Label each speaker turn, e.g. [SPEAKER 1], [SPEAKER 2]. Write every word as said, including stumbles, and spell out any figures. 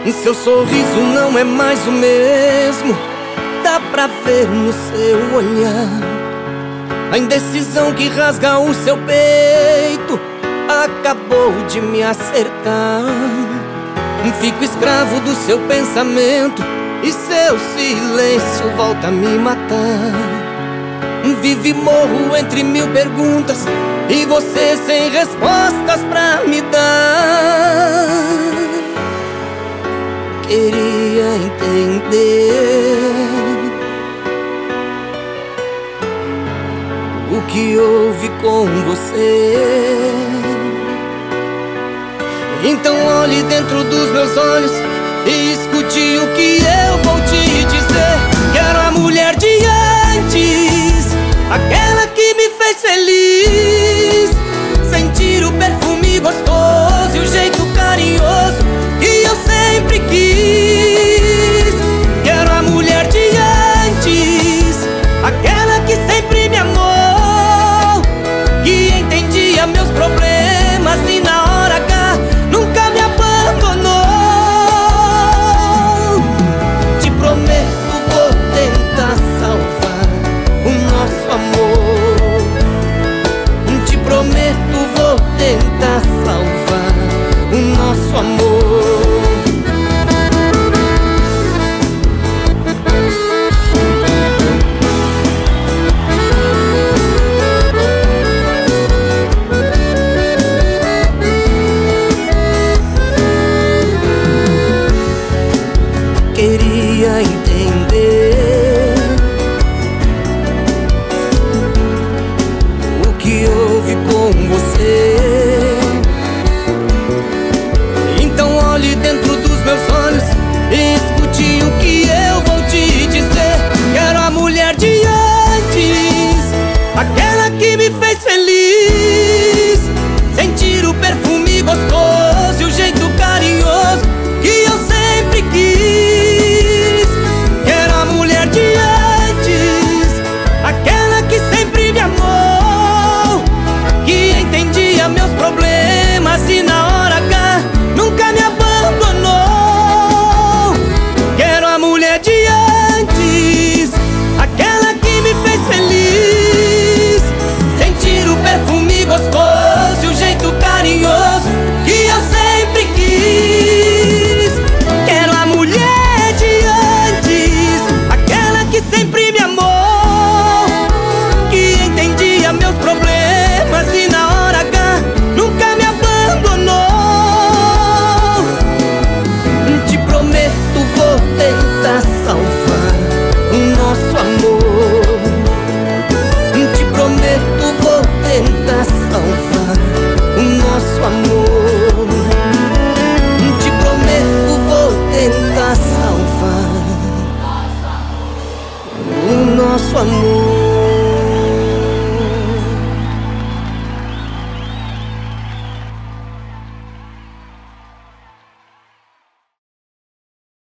[SPEAKER 1] Seu sorriso não é mais o mesmo, dá pra ver no seu olhar a indecisão que rasga o seu peito. Acabou de me acertar. Fico escravo do seu pensamento e seu silêncio volta a me matar. Vive e morro entre mil perguntas e você sem respostas pra me dar. Queria entender o que houve com você. Então olhe dentro dos meus olhos e escute o que eu vou te dizer. Quero a mulher de antes, aquela que me fez feliz. Sentir o perfume gostoso e o jeito carinhoso que eu sempre quis. Quero a mulher de antes, aquela que sempre me amou, que entendia meus problemas e na hora H nunca me abandonou. Te prometo, vou tentar salvar o nosso amor. Te prometo, vou tentar salvar o nosso amor. Queria entender o que houve com você. Então olhe dentro dos meus olhos e escute o que eu vou te dizer. Quero a mulher de antes, aquela que me fez feliz. Sentir o perfume gostoso e o jeito carinhoso que eu sempre quis. Meus problemas e na hora H nunca me abandonou. Quero a mulher de antes, aquela que me fez feliz. Sentir o perfume gostoso e o jeito carinhoso que eu sempre quis. Quero a mulher de antes, aquela que sempre me amou, que entendia meus problemas e na hora H nunca me abandonou. Te prometo, vou tentar salvar o nosso amor. Te prometo, vou tentar salvar o nosso amor. Te prometo, vou tentar salvar o nosso amor.